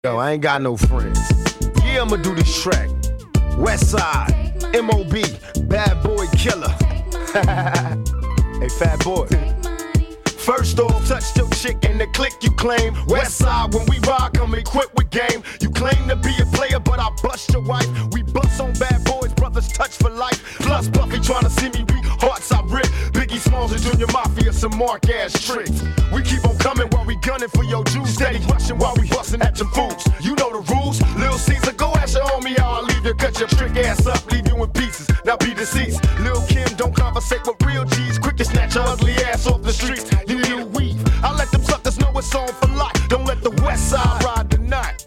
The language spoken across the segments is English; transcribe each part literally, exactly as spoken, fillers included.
Yo, I ain't got no friends. Yeah, I'ma do this track. West Side, M O B, Bad Boy Killer. Hey, fat boy. First off, touch your chick and the click you claim. West Side, when we rock, I'm equipped with game. You claim to be a player, but I bust your wife. We bust on bad boys, brothers touch for life. Plus Buffy tryna see me weak, hearts I rip. Biggie Smalls and Junior Mafia, some mark ass tricks. We keep on coming while we gunning for your juice. Steady rushing while we busting at your fools. You know the rules. Lil Caesar, go ask your homie how I leave you. Cut your trick ass up, leave you in pieces. Now be deceased. Lil Kim, don't conversate with real G's. Quick to snatch your ugly ass off the streets. You need a weave. I let them suckers know it's on for life. Don't let the West Side ride the night.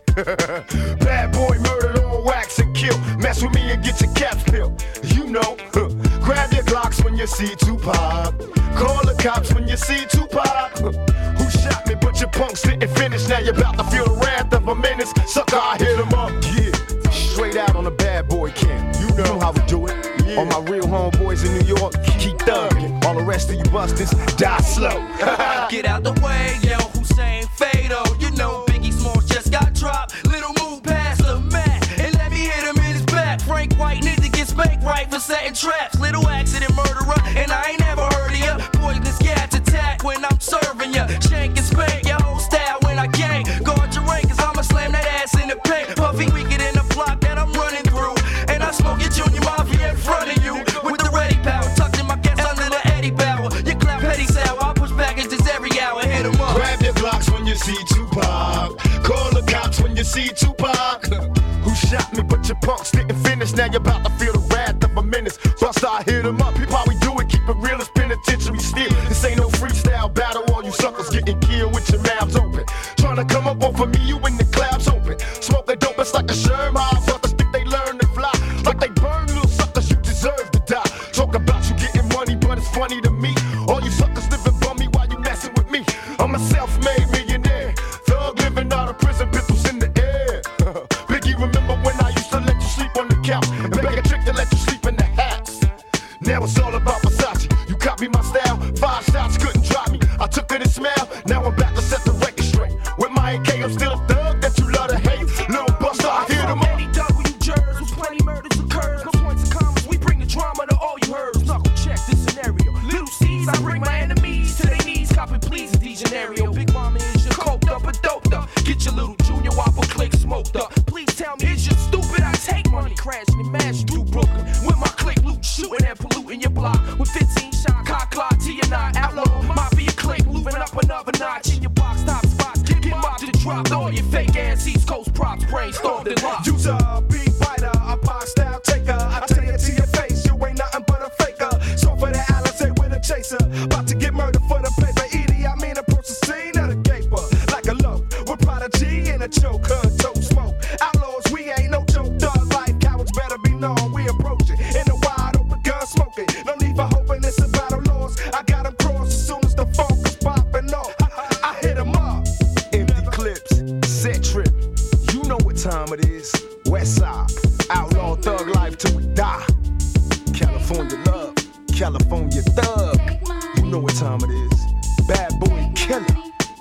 Bad boy murdered on wax and kill. Mess with me and get your caps peeled. You know, huh. Grab your Glocks when you see Tupac. Call the cops when you see Tupac. Huh. Who shot me? But your punks didn't finish. Now you're about to feel the wrath of a menace. Sucker, I hit him up. Yeah, straight out on the bad boy camp. You know how we do it. Yeah. All my real homeboys in New York, keep thugging. All the rest of you busters, die slow. Get out the way, yo, Hussein Fado. You know Biggie Smalls just got dropped. Little move past the mat and let me hit him in his back. Frank White need to get spanked right for setting traps. Little accident murderer, and I ain't never heard of ya. Poisonous gas attack when I'm serving ya. Shank and spank your whole style when I gang. Guard your rank, cause I'ma slam that ass in the paint. Puffy weaker than the block that I'm running through. And I smoke your Junior Mafia in front of you. With the ready power, tucked in my gas under the Eddie Bauer. You clap petty sour, I push packages every hour, hit 'em up. Grab your Glocks when you see Tupac. Call the cops when you see Tupac. Who shot me, but your punks didn't finish. Now you're about to feel the wrath of a menace. So I start hit 'em up. People, how we do it, keep it real as penitentiary steel. This ain't no freestyle battle, all you suckers getting killed with your mouths open. Trying to come up off of me, you in the clouds open. Smoking dope, it's like a Sherm. Suckers think they learn to fly. Like they burn, little suckers, you deserve to die. Talk about you getting money, but it's funny to me. All you suckers living bummy while you messing with me. I'm a self-made millionaire. Thug living out of prison, pistols in the air. Biggie, remember when I used to let you sleep on the couch and beg a trick to let you sleep in the house? Now it's all about Versace. You copy my style, five shots couldn't drop me. I took it and smile, now I'm back to set the record straight. With my A K, I'm still a thug that you love to hate. Little buster, I hit 'em up. Any W jurors with plenty murders occurs. No points and commas, we bring the drama to all you heard. Knuckle check this scenario. Little C's, I bring my enemies to their knees. Copy please in D-Genario. Big mama is your coked up or doped up. Get your little Junior Whopper click smoked up. Please tell me, is you stupid? I take money, crashing and mashing through Brooklyn. With my click loot, shooting and polluting your block. With fifteen shot, cock clock to your nine. Outlaw, mafia click, moving up another notch. In your box, top spots, get, get mobbed to the drop. All your fake ass East Coast props, brainstormed and locked. You's a big biter, a pop style taker. I tell you to your face, you ain't nothing but a faker. So for the Alizé with a chaser, about to get murdered for the paper. Edie, I mean approach the scene of the caper. Like a loaf, with Prodigy and a choke, her dope smoke. Outlaws, we ain't no joke, dog life. Cowards better be known, we approach it. In the wide open gun smoking, no need for hoping it's a battle lost. I got 'em crossed as soon as the funk is popping off. I, I hit 'em up. Empty clips, set trip. You know what time it is. West Side, outlaw thug life till we die. California love, California thug. You know what time it is. Bad boy killer.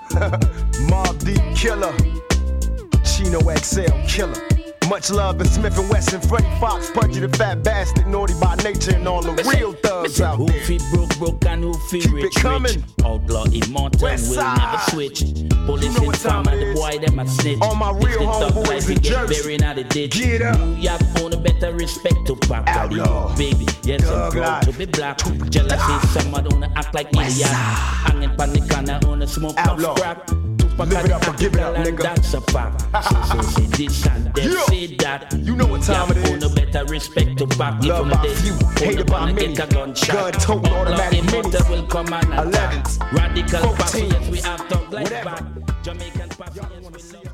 Mob Deep killer. Chino X L killer. Much love in Smith and Wesson, Freddie Fox, Punchy the Fat Bastard, Naughty by Nature, and all the real thugs out who there. Who feel broke, broke, and who feel Keep rich, it coming. rich. Outlaw, immortal, West will side. never switch. Police You know what informer, time it the is. boy, them a snitch. All my real If they talk homeboys like in they get Jersey. buried in the ditch. Get up. New York own a better respect to pop. Outlaw. Baby, yes, I'm Thug proud to life. be black. Jealousy, someone don't act like idiot. Hanging pan the corner on a smoke puff Outlaw. crack. Live it up and give it up, nigga. That's a fact. So, so say this and then Yeah. say that. You know what time it is. Own a better respect to pop. Love by few, hated by many. Get a gunshot. Gun toting automatic Immortal minis. will come and attack. elevens, Radical fourteens. passion, yes, we have talk like Whatever. back. Jamaican passion, yes, we love.